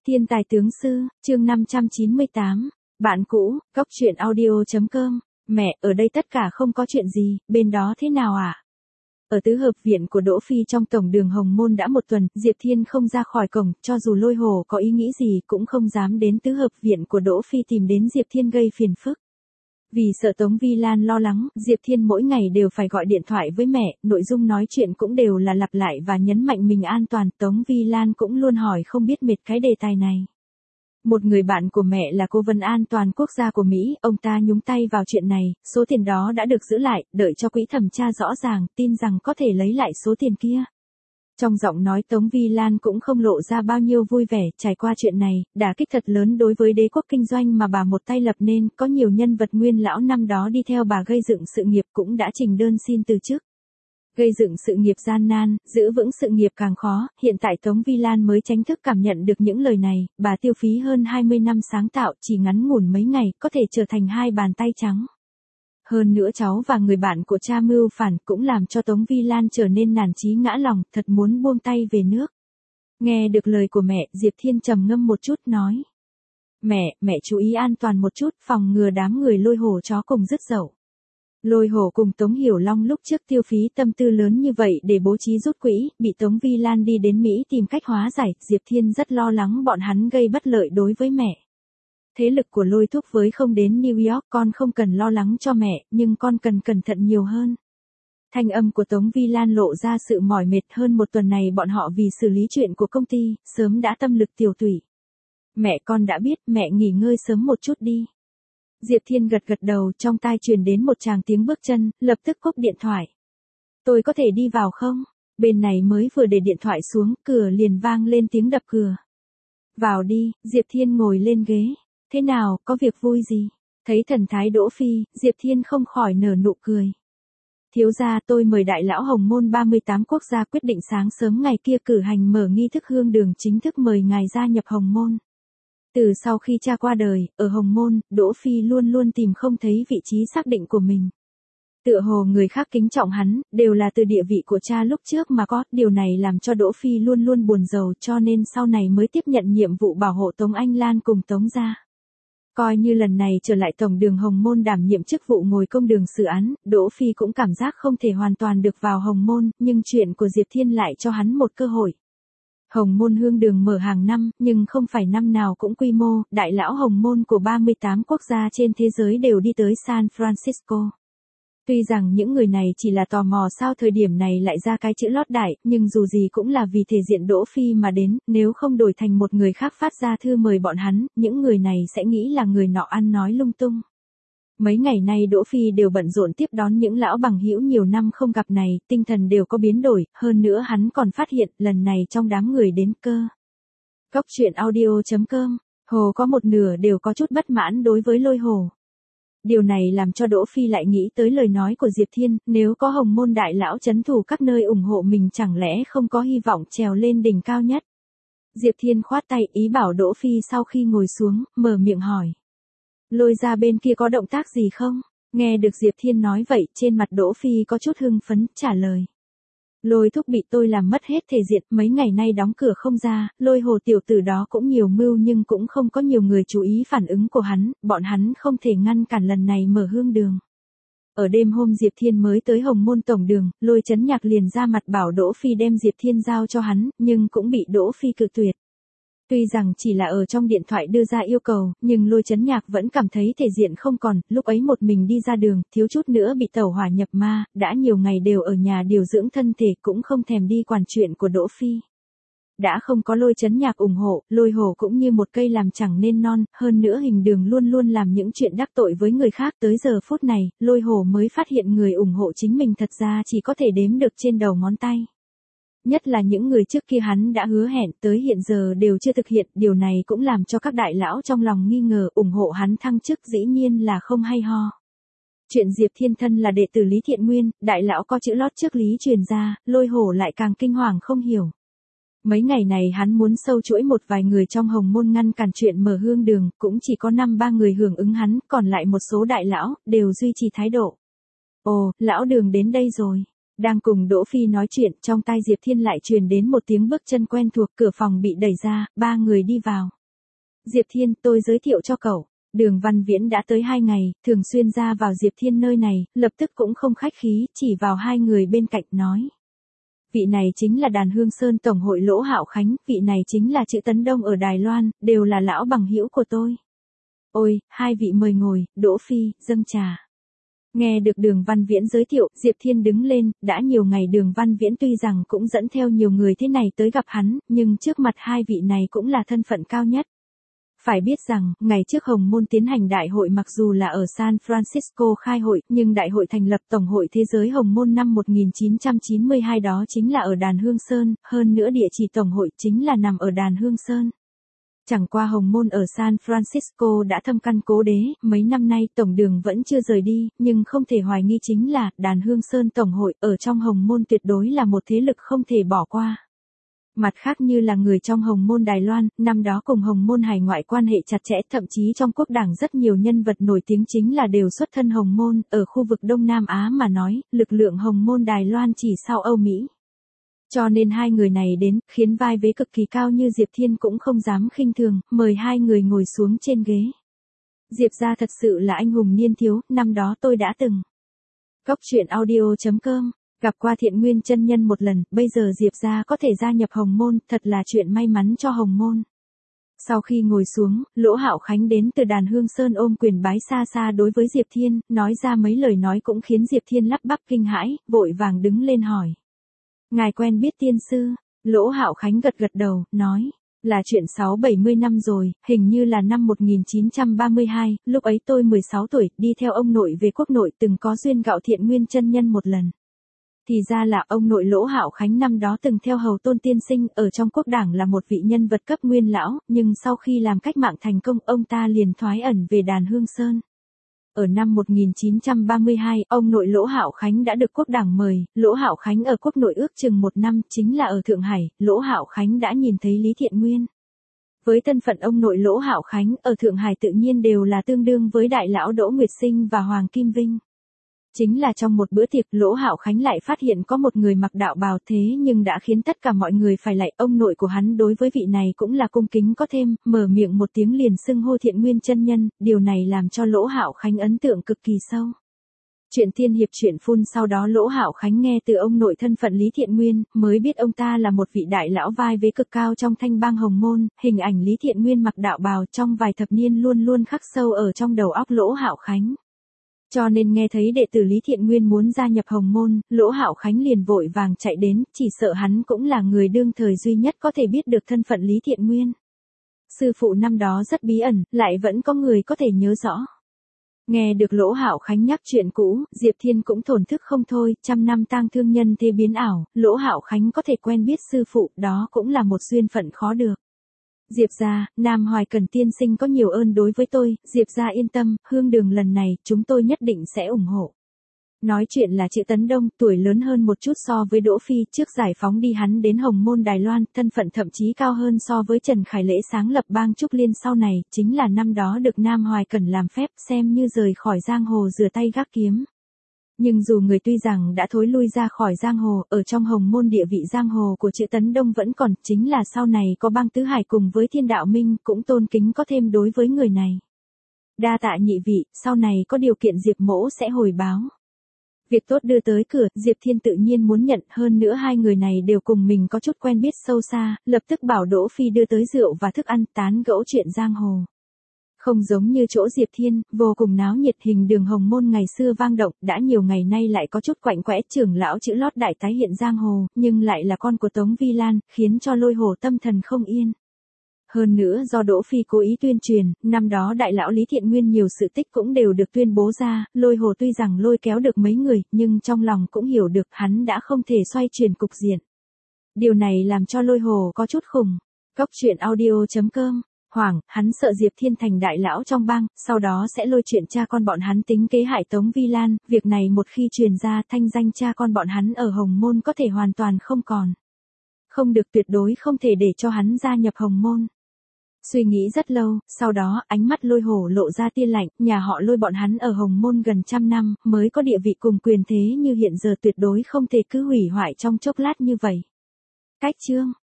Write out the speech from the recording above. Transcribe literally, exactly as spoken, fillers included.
Thiên tài tướng sư, chương năm trăm chín mươi tám. Bạn cũ, góc truyện audio chấm com. Mẹ, ở đây tất cả không có chuyện gì, bên đó thế nào ạ? À? Ở tứ hợp viện của Đỗ Phi trong tổng đường Hồng Môn đã một tuần, Diệp Thiên không ra khỏi cổng, cho dù Lôi Hồ có ý nghĩ gì cũng không dám đến tứ hợp viện của Đỗ Phi tìm đến Diệp Thiên gây phiền phức. Vì sợ Tống Vi Lan lo lắng, Diệp Thiên mỗi ngày đều phải gọi điện thoại với mẹ, nội dung nói chuyện cũng đều là lặp lại và nhấn mạnh mình an toàn. Tống Vi Lan cũng luôn hỏi không biết mệt cái đề tài này. Một người bạn của mẹ là cố vấn an toàn quốc gia của Mỹ, ông ta nhúng tay vào chuyện này, số tiền đó đã được giữ lại, đợi cho quỹ thẩm tra rõ ràng, tin rằng có thể lấy lại số tiền kia. Trong giọng nói Tống Vi Lan cũng không lộ ra bao nhiêu vui vẻ, trải qua chuyện này, đả kích thật lớn đối với đế quốc kinh doanh mà bà một tay lập nên, có nhiều nhân vật nguyên lão năm đó đi theo bà gây dựng sự nghiệp cũng đã trình đơn xin từ chức. Gây dựng sự nghiệp gian nan, giữ vững sự nghiệp càng khó, hiện tại Tống Vi Lan mới chính thức cảm nhận được những lời này, bà tiêu phí hơn hai mươi năm sáng tạo, chỉ ngắn ngủn mấy ngày, có thể trở thành hai bàn tay trắng. Hơn nữa cháu và người bạn của cha mưu phản cũng làm cho Tống Vi Lan trở nên nản chí ngã lòng, thật muốn buông tay về nước. Nghe được lời của mẹ, Diệp Thiên trầm ngâm một chút nói. Mẹ, mẹ chú ý an toàn một chút, phòng ngừa đám người Lôi Hồ chó cùng dứt dậu. Lôi Hồ cùng Tống Hiểu Long lúc trước tiêu phí tâm tư lớn như vậy để bố trí rút quỹ, bị Tống Vi Lan đi đến Mỹ tìm cách hóa giải, Diệp Thiên rất lo lắng bọn hắn gây bất lợi đối với mẹ. Thế lực của Lôi Thúc với không đến New York, con không cần lo lắng cho mẹ, nhưng con cần cẩn thận nhiều hơn. Thanh âm của Tống Vi Lan lộ ra sự mỏi mệt, hơn một tuần này bọn họ vì xử lý chuyện của công ty, sớm đã tâm lực tiêu tủy. Mẹ con đã biết, mẹ nghỉ ngơi sớm một chút đi. Diệp Thiên gật gật đầu, trong tai truyền đến một tràng tiếng bước chân, lập tức cúp điện thoại. Tôi có thể đi vào không? Bên này mới vừa để điện thoại xuống, cửa liền vang lên tiếng đập cửa. Vào đi, Diệp Thiên ngồi lên ghế. Thế nào, có việc vui gì? Thấy thần thái Đỗ Phi, Diệp Thiên không khỏi nở nụ cười. Thiếu gia, tôi mời đại lão Hồng Môn ba mươi tám quốc gia quyết định sáng sớm ngày kia cử hành mở nghi thức hương đường chính thức mời ngài gia nhập Hồng Môn. Từ sau khi cha qua đời, ở Hồng Môn, Đỗ Phi luôn luôn tìm không thấy vị trí xác định của mình. Tựa hồ người khác kính trọng hắn, đều là từ địa vị của cha lúc trước mà có, điều này làm cho Đỗ Phi luôn luôn buồn rầu, cho nên sau này mới tiếp nhận nhiệm vụ bảo hộ Tống Anh Lan cùng Tống gia. Coi như lần này trở lại tổng đường Hồng Môn đảm nhiệm chức vụ ngồi công đường xử án, Đỗ Phi cũng cảm giác không thể hoàn toàn được vào Hồng Môn, nhưng chuyện của Diệp Thiên lại cho hắn một cơ hội. Hồng Môn hương đường mở hàng năm, nhưng không phải năm nào cũng quy mô, đại lão Hồng Môn của ba mươi tám quốc gia trên thế giới đều đi tới San Francisco. Tuy rằng những người này chỉ là tò mò sao thời điểm này lại ra cái chữ lót đại, nhưng dù gì cũng là vì thể diện Đỗ Phi mà đến, nếu không đổi thành một người khác phát ra thư mời bọn hắn, những người này sẽ nghĩ là người nọ ăn nói lung tung. Mấy ngày nay Đỗ Phi đều bận rộn tiếp đón những lão bằng hữu nhiều năm không gặp này, tinh thần đều có biến đổi, hơn nữa hắn còn phát hiện, lần này trong đám người đến cơ. Góc truyện audio chấm com, Hồ có một nửa đều có chút bất mãn đối với Lôi Hồ. Điều này làm cho Đỗ Phi lại nghĩ tới lời nói của Diệp Thiên, nếu có Hồng Môn đại lão trấn thủ các nơi ủng hộ mình chẳng lẽ không có hy vọng trèo lên đỉnh cao nhất. Diệp Thiên khoát tay ý bảo Đỗ Phi sau khi ngồi xuống, mở miệng hỏi. Lôi ra bên kia có động tác gì không? Nghe được Diệp Thiên nói vậy, trên mặt Đỗ Phi có chút hưng phấn, trả lời. Lôi thúc bị tôi làm mất hết thể diện, mấy ngày nay đóng cửa không ra, Lôi Hồ tiểu tử đó cũng nhiều mưu nhưng cũng không có nhiều người chú ý phản ứng của hắn, bọn hắn không thể ngăn cản lần này mở hương đường. Ở đêm hôm Diệp Thiên mới tới Hồng Môn tổng đường, Lôi Chấn Nhạc liền ra mặt bảo Đỗ Phi đem Diệp Thiên giao cho hắn, nhưng cũng bị Đỗ Phi cự tuyệt. Tuy rằng chỉ là ở trong điện thoại đưa ra yêu cầu, nhưng Lôi Chấn Nhạc vẫn cảm thấy thể diện không còn, lúc ấy một mình đi ra đường, thiếu chút nữa bị tẩu hỏa nhập ma, đã nhiều ngày đều ở nhà điều dưỡng thân thể cũng không thèm đi quản chuyện của Đỗ Phi. Đã không có Lôi Chấn Nhạc ủng hộ, Lôi Hồ cũng như một cây làm chẳng nên non, hơn nữa hình đường luôn luôn làm những chuyện đắc tội với người khác, tới giờ phút này, Lôi Hồ mới phát hiện người ủng hộ chính mình thật ra chỉ có thể đếm được trên đầu ngón tay. Nhất là những người trước kia hắn đã hứa hẹn tới hiện giờ đều chưa thực hiện, điều này cũng làm cho các đại lão trong lòng nghi ngờ ủng hộ hắn thăng chức dĩ nhiên là không hay ho. Chuyện Diệp Thiên thân là đệ tử Lý Thiện Nguyên, đại lão có chữ lót trước lý truyền ra, Lôi Hổ lại càng kinh hoàng không hiểu. Mấy ngày này hắn muốn sâu chuỗi một vài người trong Hồng Môn ngăn cản chuyện mở hương đường, cũng chỉ có năm ba người hưởng ứng hắn, còn lại một số đại lão, đều duy trì thái độ. Ồ, lão Đường đến đây rồi. Đang cùng Đỗ Phi nói chuyện, trong tai Diệp Thiên lại truyền đến một tiếng bước chân quen thuộc, cửa phòng bị đẩy ra, ba người đi vào. Diệp Thiên, tôi giới thiệu cho cậu. Đường Văn Viễn đã tới hai ngày, thường xuyên ra vào Diệp Thiên nơi này, lập tức cũng không khách khí, chỉ vào hai người bên cạnh nói. Vị này chính là Đàn Hương Sơn Tổng hội Lỗ Hạo Khánh, vị này chính là Trữ Tấn Đông ở Đài Loan, đều là lão bằng hữu của tôi. Ôi, hai vị mời ngồi, Đỗ Phi, dâng trà. Nghe được Đường Văn Viễn giới thiệu, Diệp Thiên đứng lên, đã nhiều ngày Đường Văn Viễn tuy rằng cũng dẫn theo nhiều người thế này tới gặp hắn, nhưng trước mặt hai vị này cũng là thân phận cao nhất. Phải biết rằng, ngày trước Hồng Môn tiến hành đại hội mặc dù là ở San Francisco khai hội, nhưng đại hội thành lập Tổng hội Thế giới Hồng Môn năm một nghìn chín trăm chín mươi hai đó chính là ở Đàn Hương Sơn, hơn nữa địa chỉ Tổng hội chính là nằm ở Đàn Hương Sơn. Chẳng qua Hồng Môn ở San Francisco đã thâm căn cố đế, mấy năm nay Tổng đường vẫn chưa rời đi, nhưng không thể hoài nghi chính là, Đàn Hương Sơn Tổng hội ở trong Hồng Môn tuyệt đối là một thế lực không thể bỏ qua. Mặt khác như là người trong Hồng Môn Đài Loan, năm đó cùng Hồng Môn hải ngoại quan hệ chặt chẽ, thậm chí trong quốc đảng rất nhiều nhân vật nổi tiếng chính là đều xuất thân Hồng Môn, ở khu vực Đông Nam Á mà nói, lực lượng Hồng Môn Đài Loan chỉ sau Âu Mỹ. Cho nên hai người này đến, khiến vai vế cực kỳ cao như Diệp Thiên cũng không dám khinh thường, mời hai người ngồi xuống trên ghế. Diệp gia thật sự là anh hùng niên thiếu, năm đó tôi đã từng. Cốc truyện audio chấm com Gặp qua Thiện Nguyên chân nhân một lần, bây giờ Diệp gia có thể gia nhập Hồng Môn, thật là chuyện may mắn cho Hồng Môn. Sau khi ngồi xuống, Lỗ Hạo Khánh đến từ Đàn Hương Sơn ôm quyền bái xa xa đối với Diệp Thiên, nói ra mấy lời nói cũng khiến Diệp Thiên lắp bắp kinh hãi, vội vàng đứng lên hỏi. Ngài quen biết tiên sư? Lỗ Hạo Khánh gật gật đầu, nói. Là chuyện sáu bảy mươi năm rồi, hình như là năm một nghìn chín trăm ba mươi hai, lúc ấy tôi mười sáu tuổi, đi theo ông nội về quốc nội từng có duyên gạo Thiện Nguyên chân nhân một lần. Thì ra là ông nội Lỗ Hạo Khánh năm đó từng theo Hầu Tôn tiên sinh ở trong quốc đảng là một vị nhân vật cấp nguyên lão, nhưng sau khi làm cách mạng thành công ông ta liền thoái ẩn về Đàn Hương Sơn. Ở năm một nghìn chín trăm ba mươi hai, ông nội Lỗ Hạo Khánh đã được quốc đảng mời, Lỗ Hạo Khánh ở quốc nội ước chừng một năm, chính là ở Thượng Hải, Lỗ Hạo Khánh đã nhìn thấy Lý Thiện Nguyên. Với thân phận ông nội Lỗ Hạo Khánh, ở Thượng Hải tự nhiên đều là tương đương với đại lão Đỗ Nguyệt Sinh và Hoàng Kim Vinh. Chính là trong một bữa tiệc, Lỗ Hạo Khánh lại phát hiện có một người mặc đạo bào thế nhưng đã khiến tất cả mọi người phải lạy, ông nội của hắn đối với vị này cũng là cung kính có thêm, mở miệng một tiếng liền xưng hô Thiện Nguyên chân nhân, điều này làm cho Lỗ Hạo Khánh ấn tượng cực kỳ sâu. Chuyện tiên hiệp chuyện phun sau đó Lỗ Hạo Khánh nghe từ ông nội thân phận Lý Thiện Nguyên, mới biết ông ta là một vị đại lão vai vế cực cao trong thanh bang Hồng Môn, hình ảnh Lý Thiện Nguyên mặc đạo bào trong vài thập niên luôn luôn khắc sâu ở trong đầu óc Lỗ Hạo Khánh. Cho nên nghe thấy đệ tử Lý Thiện Nguyên muốn gia nhập Hồng Môn, Lỗ Hạo Khánh liền vội vàng chạy đến, chỉ sợ hắn cũng là người đương thời duy nhất có thể biết được thân phận Lý Thiện Nguyên. Sư phụ năm đó rất bí ẩn, lại vẫn có người có thể nhớ rõ. Nghe được Lỗ Hạo Khánh nhắc chuyện cũ, Diệp Thiên cũng thổn thức không thôi, trăm năm tang thương nhân thế biến ảo, Lỗ Hạo Khánh có thể quen biết sư phụ, đó cũng là một duyên phận khó được. Diệp gia, Nam Hoài Cần tiên sinh có nhiều ơn đối với tôi, Diệp gia yên tâm, hương đường lần này, chúng tôi nhất định sẽ ủng hộ. Nói chuyện là Trữ Tấn Đông, tuổi lớn hơn một chút so với Đỗ Phi, trước giải phóng đi hắn đến Hồng Môn Đài Loan, thân phận thậm chí cao hơn so với Trần Khải Lễ sáng lập bang Trúc Liên sau này, chính là năm đó được Nam Hoài Cần làm phép, xem như rời khỏi giang hồ rửa tay gác kiếm. Nhưng dù người tuy rằng đã thối lui ra khỏi giang hồ, ở trong Hồng Môn địa vị giang hồ của Trữ Tấn Đông vẫn còn, chính là sau này có bang Tứ Hải cùng với Thiên Đạo Minh, cũng tôn kính có thêm đối với người này. Đa tạ nhị vị, sau này có điều kiện Diệp mỗ sẽ hồi báo. Việc tốt đưa tới cửa, Diệp Thiên tự nhiên muốn nhận, hơn nữa hai người này đều cùng mình có chút quen biết sâu xa, lập tức bảo Đỗ Phi đưa tới rượu và thức ăn, tán gẫu chuyện giang hồ. Không giống như chỗ Diệp Thiên, vô cùng náo nhiệt, hình đường Hồng Môn ngày xưa vang động, đã nhiều ngày nay lại có chút quạnh quẽ, trưởng lão Chữ Lót đại tái hiện giang hồ, nhưng lại là con của Tống Vi Lan, khiến cho Lôi Hồ tâm thần không yên. Hơn nữa do Đỗ Phi cố ý tuyên truyền, năm đó đại lão Lý Thiện Nguyên nhiều sự tích cũng đều được tuyên bố ra, Lôi Hồ tuy rằng lôi kéo được mấy người, nhưng trong lòng cũng hiểu được hắn đã không thể xoay chuyển cục diện. Điều này làm cho Lôi Hồ có chút khủng. Cốc truyện audio chấm com Hoàng, hắn sợ Diệp Thiên thành đại lão trong bang, sau đó sẽ lôi chuyện cha con bọn hắn tính kế hại Tống Vi Lan, việc này một khi truyền ra, thanh danh cha con bọn hắn ở Hồng Môn có thể hoàn toàn không còn. Không được, tuyệt đối không thể để cho hắn gia nhập Hồng Môn. Suy nghĩ rất lâu, sau đó, ánh mắt Lôi Hổ lộ ra tia lạnh, nhà họ Lôi bọn hắn ở Hồng Môn gần trăm năm, mới có địa vị cùng quyền thế như hiện giờ, tuyệt đối không thể cứ hủy hoại trong chốc lát như vậy. Cách chương